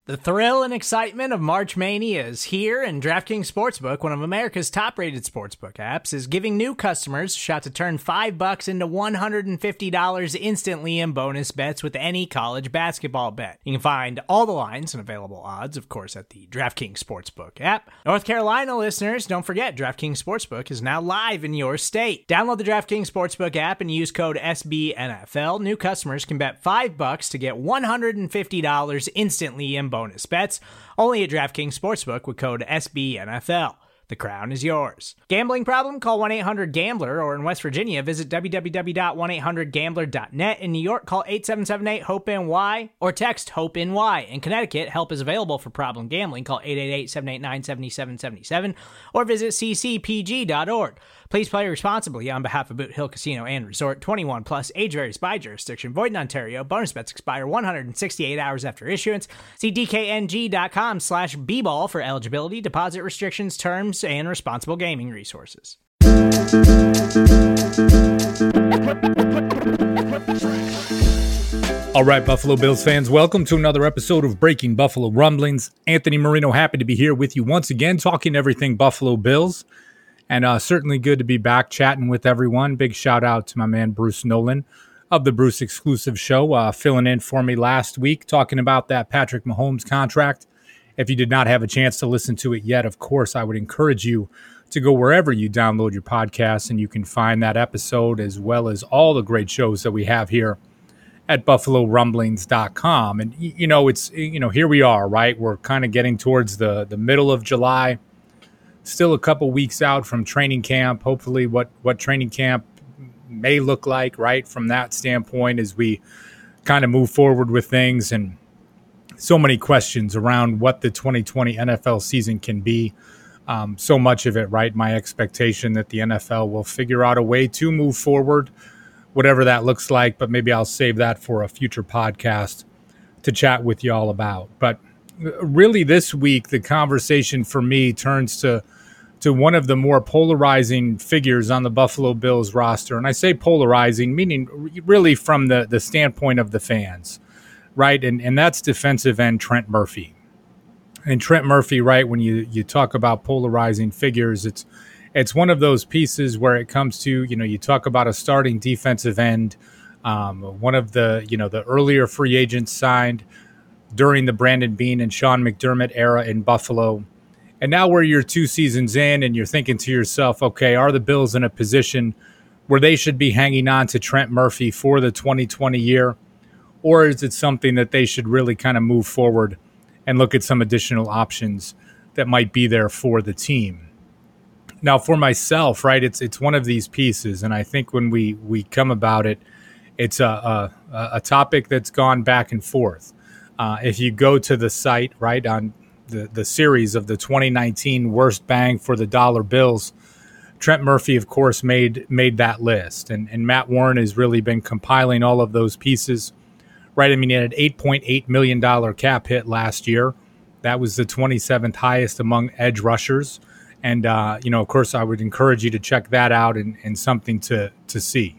The thrill and excitement of March Mania is here, and DraftKings Sportsbook, one of America's top-rated sportsbook apps, is giving new customers a shot to turn $5 into $150 instantly in bonus bets with any college basketball bet. You can find all the lines and available odds, of course, at the DraftKings Sportsbook app. North Carolina listeners, don't forget, DraftKings Sportsbook is now live in your state. Download the DraftKings Sportsbook app and use code SBNFL. New customers can bet $5 to get $150 instantly in bonus bets, only at DraftKings Sportsbook with code SBNFL. The crown is yours. Gambling problem? Call 1-800-GAMBLER, or in West Virginia, visit www.1800gambler.net. In New York, call 877-8-HOPE-NY or text HOPE-NY. In Connecticut, help is available for problem gambling. Call 888-789-7777 or visit ccpg.org. Please play responsibly on behalf of Boot Hill Casino and Resort. 21 plus, age varies by jurisdiction. Void in Ontario. Bonus bets expire 168 hours after issuance. See dkng.com/bball for eligibility, deposit restrictions, terms, and responsible gaming resources. All right, Buffalo Bills fans, welcome to another episode of Breaking Buffalo Rumblings. Anthony Marino, happy to be here with you once again, talking everything Buffalo Bills. And certainly good to be back chatting with everyone. Big shout out to my man Bruce Nolan of the Bruce Exclusive Show, filling in for me last week, talking about that Patrick Mahomes contract. If you did not have a chance to listen to it yet, of course, I would encourage you to go wherever you download your podcasts, and you can find that episode as well as all the great shows that we have here at BuffaloRumblings.com. And, here we are, right? We're kind of getting towards the middle of July. Still a couple weeks out from training camp. Hopefully what training camp may look like, right, from that standpoint as we kind of move forward with things. And so many questions around what the 2020 NFL season can be. So much of it, right, my expectation that the NFL will figure out a way to move forward, whatever that looks like. But maybe I'll save that for a future podcast to chat with you all about. But really this week, the conversation for me turns to one of the more polarizing figures on the Buffalo Bills roster. And I say polarizing, meaning really from the standpoint of the fans, right? And that's defensive end Trent Murphy. And Trent Murphy, right, when you talk about polarizing figures, it's one of those pieces where it comes to, you talk about a starting defensive end, one of the earlier free agents signed during the Brandon Beane and Sean McDermott era in Buffalo. And now we're 2 seasons in and you're thinking to yourself, okay, are the Bills in a position where they should be hanging on to Trent Murphy for the 2020 year? Or is it something that they should really kind of move forward and look at some additional options that might be there for the team? Now, for myself, right, it's one of these pieces. And I think when we come about it, it's a topic that's gone back and forth. If you go to the site, right, on the series of the 2019 worst bang for the dollar Bills, Trent Murphy, of course, made that list. And Matt Warren has really been compiling all of those pieces, right? I mean, he had an $8.8 million cap hit last year. That was the 27th highest among edge rushers. And, of course, I would encourage you to check that out and something to see.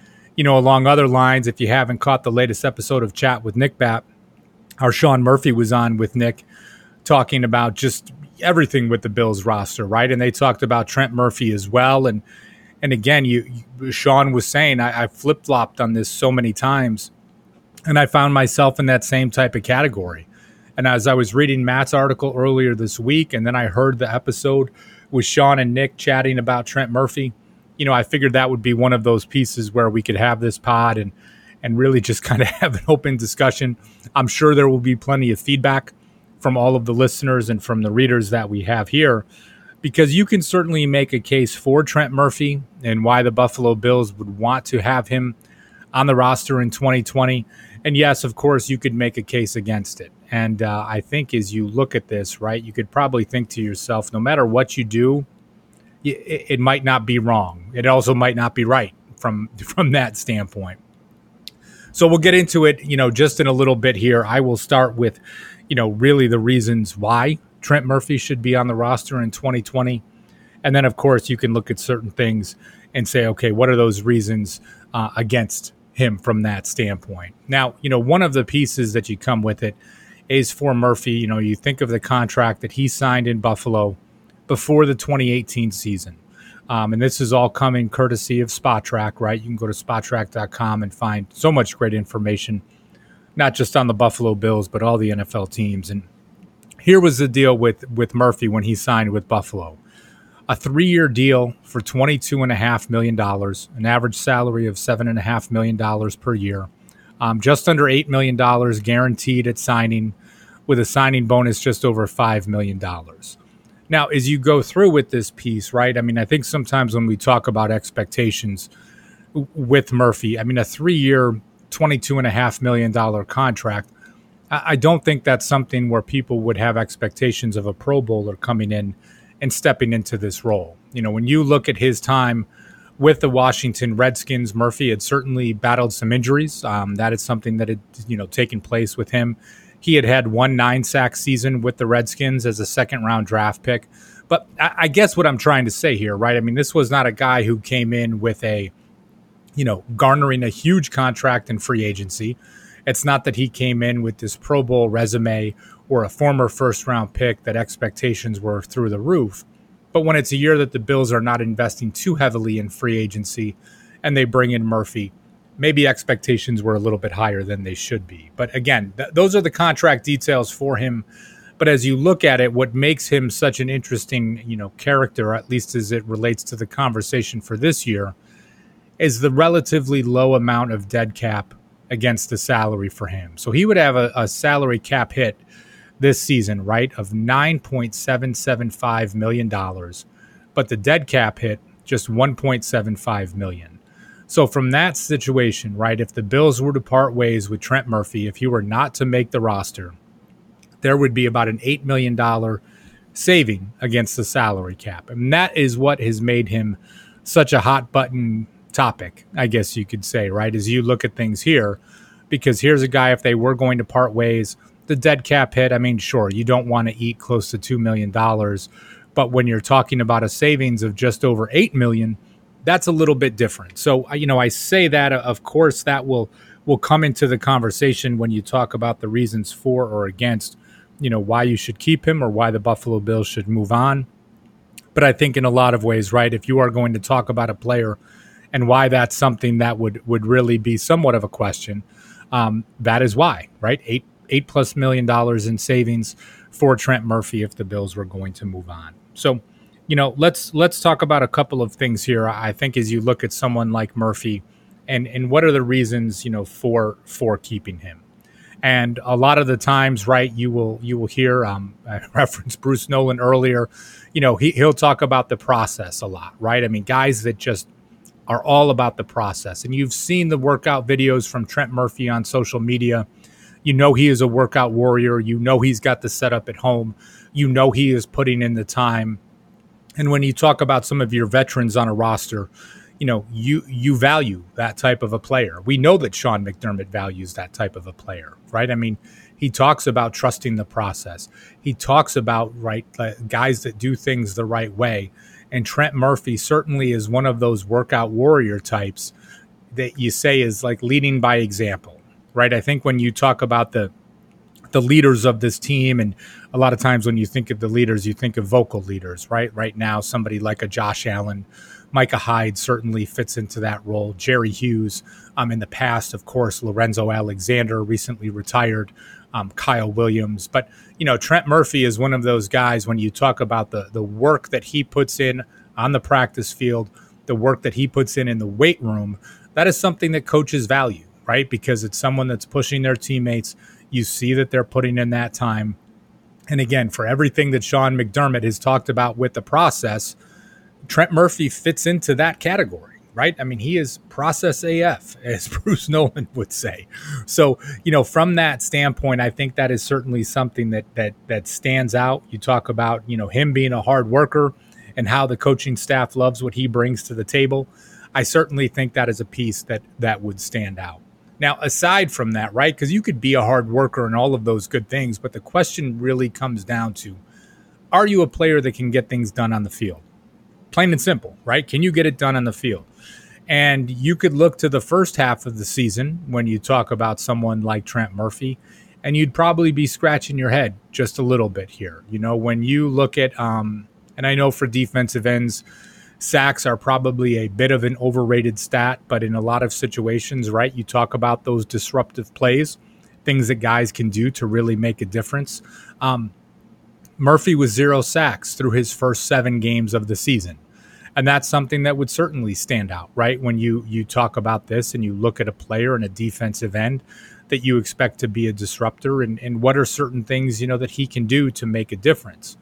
Along other lines, if you haven't caught the latest episode of Chat with Nick Batt, our Sean Murphy was on with Nick talking about just everything with the Bills roster, right? And they talked about Trent Murphy as well. And again, Sean was saying, I flip-flopped on this so many times, and I found myself in that same type of category. And as I was reading Matt's article earlier this week, and then I heard the episode with Sean and Nick chatting about Trent Murphy, I figured that would be one of those pieces where we could have this pod and really just kind of have an open discussion. I'm sure there will be plenty of feedback from all of the listeners and from the readers that we have here, because you can certainly make a case for Trent Murphy and why the Buffalo Bills would want to have him on the roster in 2020. And yes, of course, you could make a case against it. And I think as you look at this, right, you could probably think to yourself, no matter what you do, it might not be wrong. It also might not be right from that standpoint. So we'll get into it, just in a little bit here. I will start with, really the reasons why Trent Murphy should be on the roster in 2020. And then, of course, you can look at certain things and say, okay, what are those reasons against him from that standpoint? Now, one of the pieces that you come with it is for Murphy. You think of the contract that he signed in Buffalo before the 2018 season. And this is all coming courtesy of Spotrac, right? You can go to Spotrac.com and find so much great information, not just on the Buffalo Bills, but all the NFL teams. And here was the deal with Murphy when he signed with Buffalo. A 3-year deal for $22.5 million, an average salary of $7.5 million per year, just under $8 million guaranteed at signing, with a signing bonus just over $5 million. Now, as you go through with this piece, right, I mean, I think sometimes when we talk about expectations with Murphy, I mean, a 3-year, $22.5 million contract, I don't think that's something where people would have expectations of a Pro Bowler coming in and stepping into this role. When you look at his time with the Washington Redskins, Murphy had certainly battled some injuries. That is something that had, taken place with him. He had 1 9-sack season with the Redskins as a second-round draft pick. But I guess what I'm trying to say here, right? I mean, this was not a guy who came in with garnering a huge contract in free agency. It's not that he came in with this Pro Bowl resume or a former first-round pick that expectations were through the roof. But when it's a year that the Bills are not investing too heavily in free agency and they bring in Murphy, maybe expectations were a little bit higher than they should be. But again, those are the contract details for him. But as you look at it, what makes him such an interesting, character, at least as it relates to the conversation for this year, is the relatively low amount of dead cap against the salary for him. So he would have a salary cap hit this season, right, of $9.775 million, but the dead cap hit just $1.75 million. So from that situation, right, if the Bills were to part ways with Trent Murphy, if he were not to make the roster, there would be about an $8 million saving against the salary cap. And that is what has made him such a hot button topic, I guess you could say, right, as you look at things here, because here's a guy, if they were going to part ways, the dead cap hit, I mean, sure, you don't want to eat close to $2 million, but when you're talking about a savings of just over $8 million, that's a little bit different. So, I say that, of course, that will come into the conversation when you talk about the reasons for or against, why you should keep him or why the Buffalo Bills should move on. But I think in a lot of ways, right, if you are going to talk about a player and why that's something that would really be somewhat of a question, that is why, right? $8+ million in savings for Trent Murphy if the Bills were going to move on. So, let's talk about a couple of things here. I think as you look at someone like Murphy, and what are the reasons, for keeping him. And a lot of the times, right, you will hear, I referenced Bruce Nolan earlier, he'll talk about the process a lot, right? I mean, guys that just are all about the process. And you've seen the workout videos from Trent Murphy on social media. He is a workout warrior. He's got the setup at home. He is putting in the time. And when you talk about some of your veterans on a roster, you value that type of a player. We know that Sean McDermott values that type of a player, right? I mean, he talks about trusting the process. He talks about, right, guys that do things the right way. And Trent Murphy certainly is one of those workout warrior types that you say is like leading by example, right? I think when you talk about the leaders of this team, and a lot of times when you think of the leaders, you think of vocal leaders, right? Right now, somebody like a Josh Allen, Micah Hyde certainly fits into that role. Jerry Hughes, in the past, of course, Lorenzo Alexander recently retired, Kyle Williams. But, Trent Murphy is one of those guys when you talk about the work that he puts in on the practice field, the work that he puts in the weight room, that is something that coaches value, right? Because it's someone that's pushing their teammates. You see that they're putting in that time. And again, for everything that Sean McDermott has talked about with the process, Trent Murphy fits into that category, right? I mean, he is process AF, as Bruce Nolan would say. So, from that standpoint, I think that is certainly something that stands out. You talk about, him being a hard worker and how the coaching staff loves what he brings to the table. I certainly think that is a piece that would stand out. Now, aside from that, right, because you could be a hard worker and all of those good things, but the question really comes down to, are you a player that can get things done on the field? Plain and simple, right? Can you get it done on the field? And you could look to the first half of the season when you talk about someone like Trent Murphy, and you'd probably be scratching your head just a little bit here. When you look at, and I know for defensive ends, sacks are probably a bit of an overrated stat, but in a lot of situations, right, you talk about those disruptive plays, things that guys can do to really make a difference. Murphy was 0 sacks through his first 7 games of the season. And that's something that would certainly stand out, right? When you talk about this and you look at a player and a defensive end that you expect to be a disruptor, and what are certain things, that he can do to make a difference.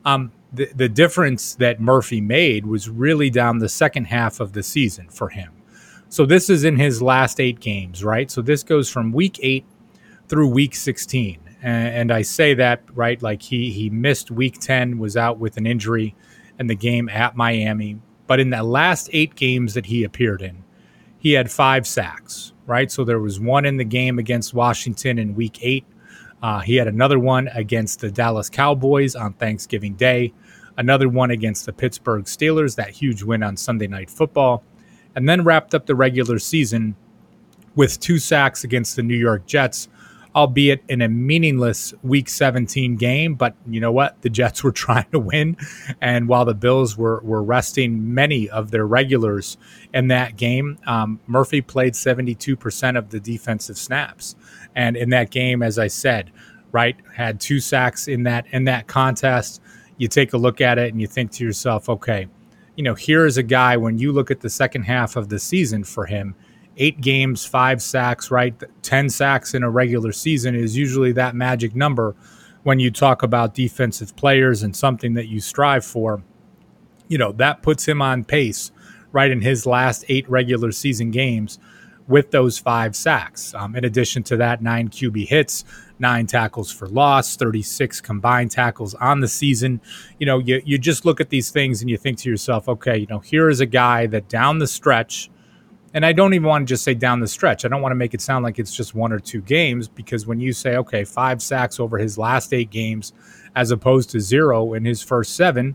The difference that Murphy made was really down the second half of the season for him. So this is in his last 8 games, right? So this goes from week 8 through week 16. And I say that, right, like he missed week 10, was out with an injury in the game at Miami. But in the last 8 games that he appeared in, he had 5 sacks, right? So there was one in the game against Washington in week 8. He had another one against the Dallas Cowboys on Thanksgiving Day, another one against the Pittsburgh Steelers, that huge win on Sunday Night Football, and then wrapped up the regular season with 2 sacks against the New York Jets, albeit in a meaningless Week 17 game. But you know what? The Jets were trying to win, and while the Bills were resting many of their regulars in that game, Murphy played 72% of the defensive snaps. And in that game, as I said, right, had 2 sacks in that contest. You take a look at it and you think to yourself, okay, here is a guy, when you look at the second half of the season for him, 8 games, 5 sacks, right? 10 sacks in a regular season is usually that magic number when you talk about defensive players and something that you strive for. That puts him on pace, right, in his last 8 regular season games with those 5 sacks. In addition to that, 9 QB hits, 9 tackles for loss, 36 combined tackles on the season. You just look at these things and you think to yourself, okay, here is a guy that down the stretch, and I don't even want to just say down the stretch. I don't want to make it sound like it's just 1 or 2 games, because when you say, okay, 5 sacks over his last 8 games as opposed to 0 in his first 7,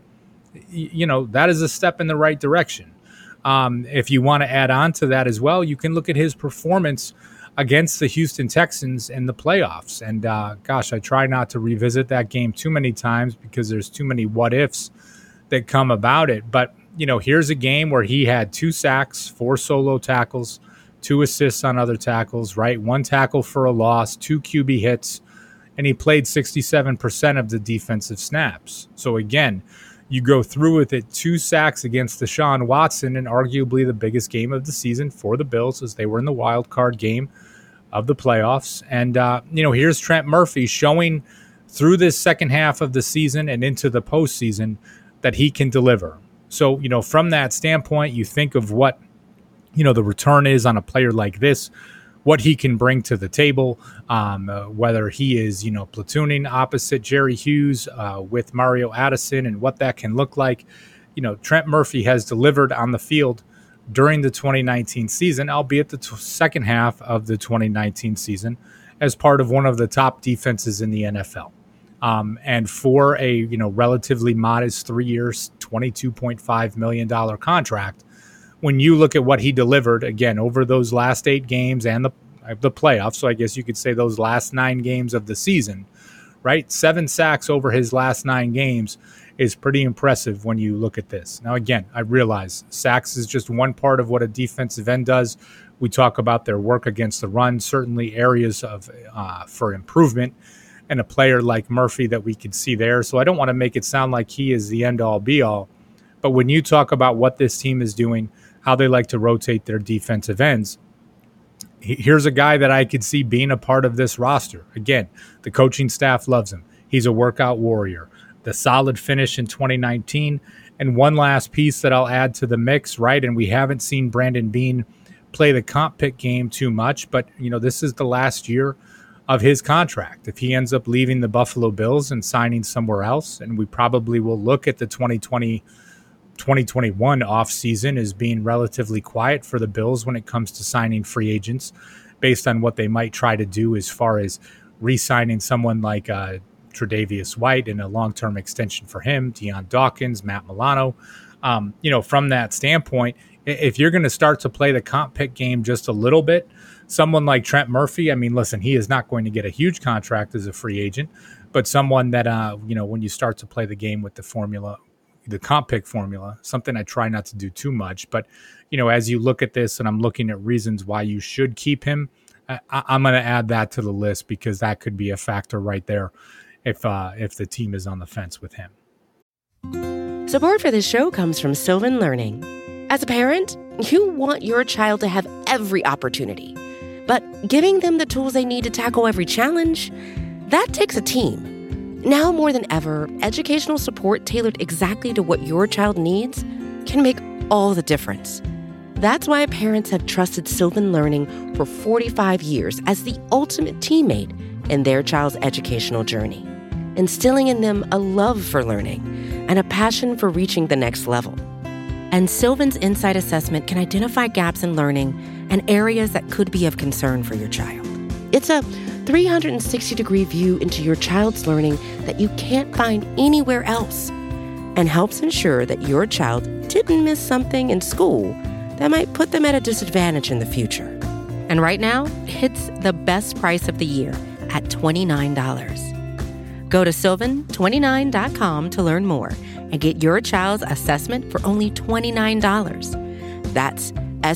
that is a step in the right direction. If you want to add on to that as well, you can look at his performance against the Houston Texans in the playoffs. And gosh, I try not to revisit that game too many times because there's too many what ifs that come about it. But here's a game where he had 2 sacks, 4 solo tackles, 2 assists on other tackles, right? 1 tackle for a loss, 2 QB hits, and he played 67% of the defensive snaps. So again, you go through with it, 2 sacks against Deshaun Watson, and arguably the biggest game of the season for the Bills, as they were in the wild card game of the playoffs. And, here's Trent Murphy showing through this second half of the season and into the postseason that he can deliver. So, from that standpoint, you think of what, the return is on a player like this, what he can bring to the table, whether he is, platooning opposite Jerry Hughes with Mario Addison, and what that can look like. Trent Murphy has delivered on the field during the 2019 season, albeit the second half of the 2019 season, as part of one of the top defenses in the NFL. And for a relatively modest 3 years, $22.5 million contract, when you look at what he delivered, again, over those last 8 games and the playoffs, so I guess you could say those last 9 games of the season, right? 7 sacks over his last 9 games is pretty impressive when you look at this. Now, again, I realize sacks is just one part of what a defensive end does. We talk about their work against the run, certainly areas of for improvement, and a player like Murphy that we could see there. So I don't want to make it sound like he is the end-all, be-all. But when you talk about what this team is doing, how they like to rotate their defensive ends, here's a guy that I could see being a part of this roster. Again, the coaching staff loves him. He's a workout warrior. The solid finish in 2019. And one last piece that I'll add to the mix, right? And we haven't seen Brandon Beane play the comp pick game too much, but, this is the last year of his contract. If he ends up leaving the Buffalo Bills and signing somewhere else, and we probably will look at the 2021 offseason as being relatively quiet for the Bills when it comes to signing free agents, based on what they might try to do as far as re-signing someone like Tre'Davious White in a long-term extension for him, Deion Dawkins, Matt Milano. From that standpoint, if you're going to start to play the comp pick game just a little bit, Someone like Trent Murphy, I mean, listen, he is not going to get a huge contract as a free agent, but someone that, when you start to play the game with the formula, the comp pick formula, something I try not to do too much. But, as you look at this and I'm looking at reasons why you should keep him, I'm going to add that to the list because that could be a factor right there if the team is on the fence with him. Support for this show comes from Sylvan Learning. As a parent, you want your child to have every opportunity, but giving them the tools they need to tackle every challenge, that takes a team. Now more than ever, educational support tailored exactly to what your child needs can make all the difference. That's why parents have trusted Sylvan Learning for 45 years as the ultimate teammate in their child's educational journey, instilling in them a love for learning and a passion for reaching the next level. And Sylvan's Insight Assessment can identify gaps in learning and areas that could be of concern for your child. It's a 360-degree view into your child's learning that you can't find anywhere else, and helps ensure that your child didn't miss something in school that might put them at a disadvantage in the future. And right now, it's the best price of the year at $29. Go to sylvan29.com to learn more and get your child's assessment for only $29. That's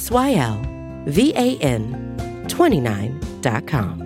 SYLVAN 29.com.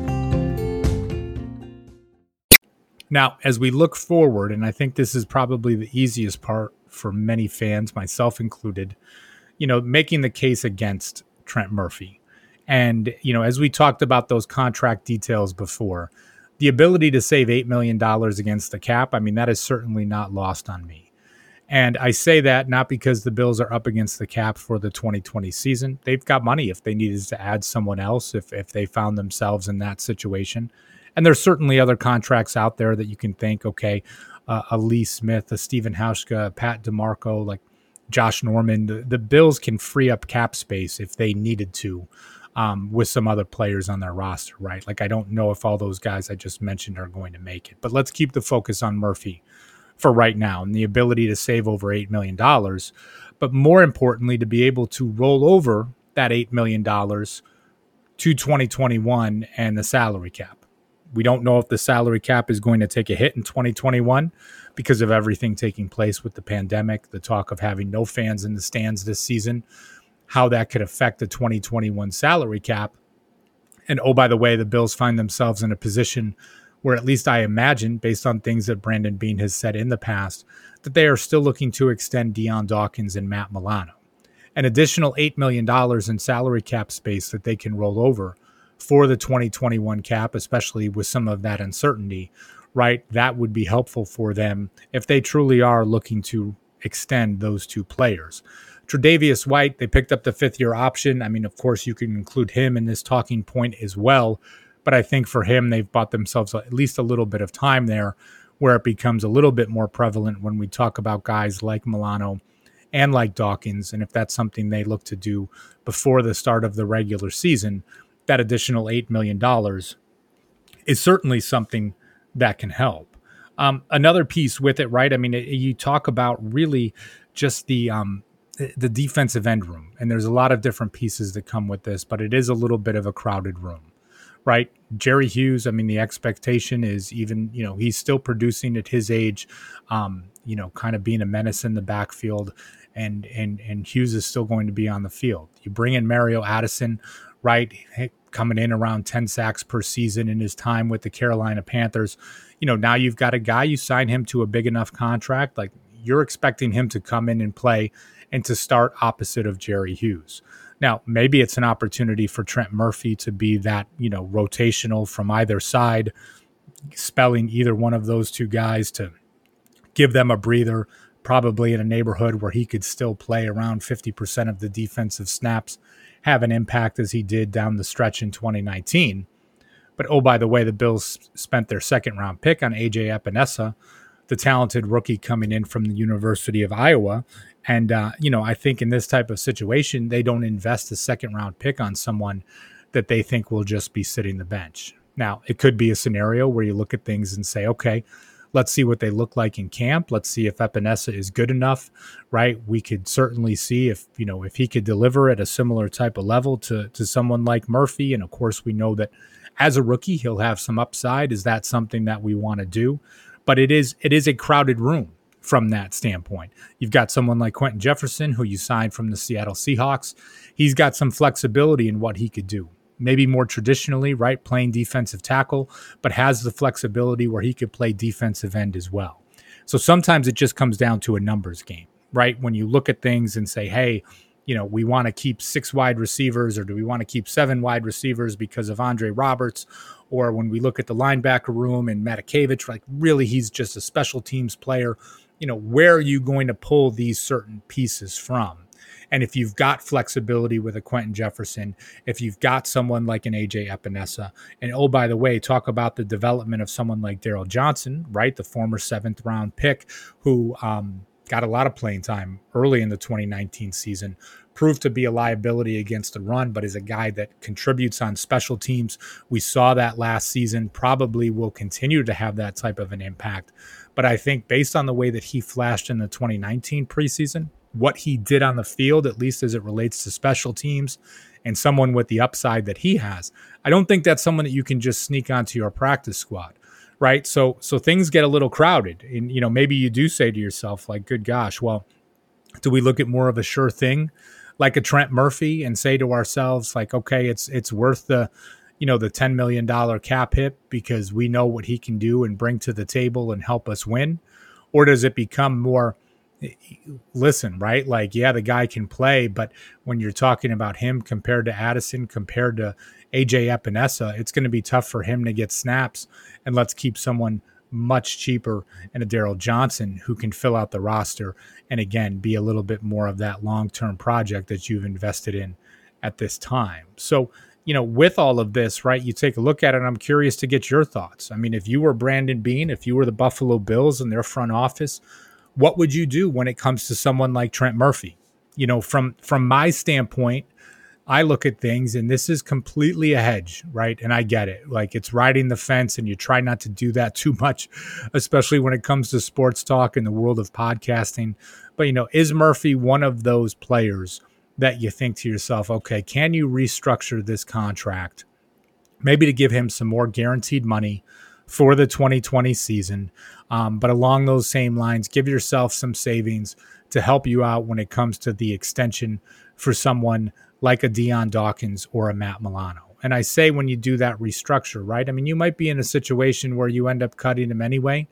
Now, as we look forward, and I think this is probably the easiest part for many fans, myself included, making the case against Trent Murphy. And, as we talked about those contract details before, the ability to save $8 million against the cap, I mean, that is certainly not lost on me. And I say that not because the Bills are up against the cap for the 2020 season. They've got money if they needed to add someone else, if they found themselves in that situation. And there's certainly other contracts out there that you can think, okay, a Lee Smith, a Stephen Hauschka, Pat DeMarco, like Josh Norman. The Bills can free up cap space if they needed to with some other players on their roster, right? Like, I don't know if all those guys I just mentioned are going to make it. But let's keep the focus on Murphy for right now and the ability to save over $8 million. But more importantly, to be able to roll over that $8 million to 2021 and the salary cap. We don't know if the salary cap is going to take a hit in 2021 because of everything taking place with the pandemic, the talk of having no fans in the stands this season, how that could affect the 2021 salary cap. And oh, by the way, the Bills find themselves in a position where, at least I imagine, based on things that Brandon Beane has said in the past, that they are still looking to extend Dion Dawkins and Matt Milano. An additional $8 million in salary cap space that they can roll over for the 2021 cap, especially with some of that uncertainty, right? That would be helpful for them if they truly are looking to extend those two players. Tre'Davious White, they picked up the fifth-year option. I mean, of course, you can include him in this talking point as well, but I think for him, they've bought themselves at least a little bit of time there where it becomes a little bit more prevalent when we talk about guys like Milano and like Dawkins, and if that's something they look to do before the start of the regular season, that additional $8 million is certainly something that can help. Another piece with it, right? I mean, you talk about really just the defensive end room, and there's a lot of different pieces that come with this, but it is a little bit of a crowded room, right? Jerry Hughes, I mean, the expectation is even, he's still producing at his age, kind of being a menace in the backfield, and Hughes is still going to be on the field. You bring in Mario Addison, right, coming in around 10 sacks per season in his time with the Carolina Panthers. Now you've got a guy, you sign him to a big enough contract, like you're expecting him to come in and play and to start opposite of Jerry Hughes. Now, maybe it's an opportunity for Trent Murphy to be that, rotational from either side, spelling either one of those two guys to give them a breather, probably in a neighborhood where he could still play around 50% of the defensive snaps, have an impact as he did down the stretch in 2019. But oh, by the way, the Bills spent their second-round pick on A.J. Epinesa, the talented rookie coming in from the University of Iowa. And, I think in this type of situation, they don't invest a second-round pick on someone that they think will just be sitting the bench. Now, it could be a scenario where you look at things and say, okay, Let's see what they look like in camp. Let's see if Epenesa is good enough, right? We could certainly see if he could deliver at a similar type of level to someone like Murphy. And of course, we know that as a rookie, he'll have some upside. Is that something that we want to do? But it is a crowded room from that standpoint. You've got someone like Quentin Jefferson, who you signed from the Seattle Seahawks. He's got some flexibility in what he could do. Maybe more traditionally, right, playing defensive tackle, but has the flexibility where he could play defensive end as well. So sometimes it just comes down to a numbers game, right? When you look at things and say, hey, we want to keep 6 wide receivers, or do we want to keep 7 wide receivers because of Andre Roberts? Or when we look at the linebacker room and Matakevich, like really he's just a special teams player. Where are you going to pull these certain pieces from? And if you've got flexibility with a Quentin Jefferson, if you've got someone like an AJ Epenesa, and oh, by the way, talk about the development of someone like Daryl Johnson, right? The former 7th round pick who got a lot of playing time early in the 2019 season, proved to be a liability against the run, but is a guy that contributes on special teams. We saw that last season, probably will continue to have that type of an impact. But I think based on the way that he flashed in the 2019 preseason, what he did on the field, at least as it relates to special teams, and someone with the upside that he has, I don't think that's someone that you can just sneak onto your practice squad, right? So things get a little crowded, and maybe you do say to yourself, like, good gosh, well, do we look at more of a sure thing like a Trent Murphy and say to ourselves, like, okay, it's worth the the $10 million cap hit because we know what he can do and bring to the table and help us win? Or does it become more, listen, right? Like, yeah, the guy can play, but when you're talking about him compared to Addison, compared to AJ Epenesa, it's going to be tough for him to get snaps. And let's keep someone much cheaper and a Daryl Johnson who can fill out the roster and, again, be a little bit more of that long-term project that you've invested in at this time. So, with all of this, right, you take a look at it, and I'm curious to get your thoughts. I mean, if you were Brandon Beane, if you were the Buffalo Bills and their front office, what would you do when it comes to someone like Trent Murphy? From my standpoint, I look at things, and this is completely a hedge, right? And I get it. Like, it's riding the fence, and you try not to do that too much, especially when it comes to sports talk in the world of podcasting. But, is Murphy one of those players that you think to yourself, okay, can you restructure this contract, maybe to give him some more guaranteed money for the 2020 season, but along those same lines, give yourself some savings to help you out when it comes to the extension for someone like a Dion Dawkins or a Matt Milano. And I say when you do that restructure, right? I mean, you might be in a situation where you end up cutting him anyway.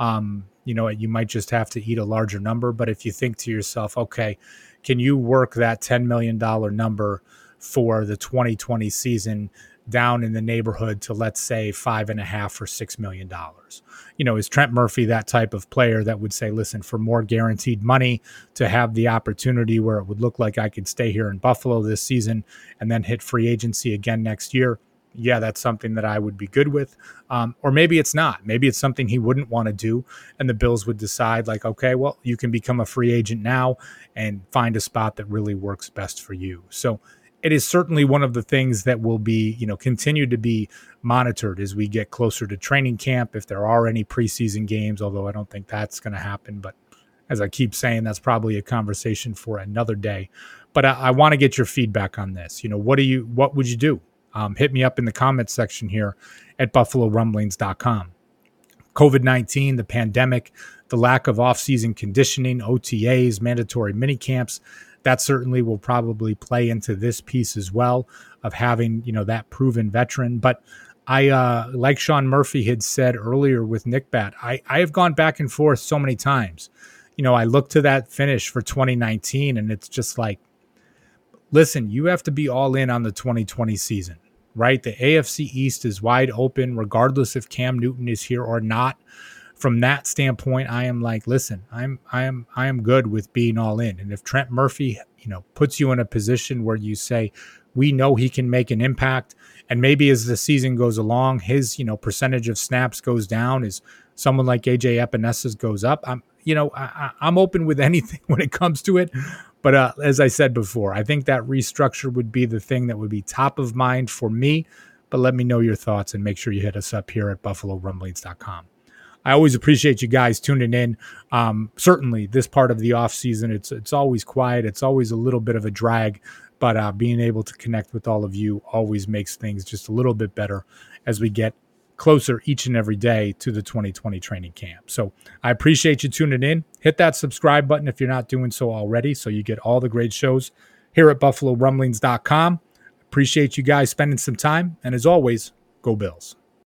You might just have to eat a larger number. But if you think to yourself, okay, can you work that $10 million number for the 2020 season down in the neighborhood to, let's say, $5.5 or $6 million? Is Trent Murphy that type of player that would say, listen, for more guaranteed money to have the opportunity where it would look like I could stay here in Buffalo this season and then hit free agency again next year? Yeah, that's something that I would be good with. Or maybe it's not. Maybe it's something he wouldn't want to do. And the Bills would decide, like, okay, well, you can become a free agent now and find a spot that really works best for you. So it is certainly one of the things that will be, continue to be monitored as we get closer to training camp, if there are any preseason games, although I don't think that's going to happen. But as I keep saying, that's probably a conversation for another day. But I want to get your feedback on this. What would you do? Hit me up in the comments section here at BuffaloRumblings.com. COVID-19, the pandemic, the lack of off-season conditioning, OTAs, mandatory minicamps, that certainly will probably play into this piece as well of having, that proven veteran. But I, like Sean Murphy had said earlier with Nick Bat, I have gone back and forth so many times. I look to that finish for 2019 and it's just like, listen, you have to be all in on the 2020 season, right? The AFC East is wide open, regardless if Cam Newton is here or not. From that standpoint, I am like, listen, I am good with being all in. And if Trent Murphy, puts you in a position where you say, we know he can make an impact, and maybe as the season goes along, his, percentage of snaps goes down, as someone like AJ Epenesa's goes up. I'm open with anything when it comes to it. But as I said before, I think that restructure would be the thing that would be top of mind for me. But let me know your thoughts and make sure you hit us up here at BuffaloRumblings.com. I always appreciate you guys tuning in. Certainly this part of the off season, it's always quiet. It's always a little bit of a drag, but being able to connect with all of you always makes things just a little bit better as we get closer each and every day to the 2020 training camp. So I appreciate you tuning in. Hit that subscribe button if you're not doing so already, so you get all the great shows here at BuffaloRumblings.com. Appreciate you guys spending some time. And as always, go Bills.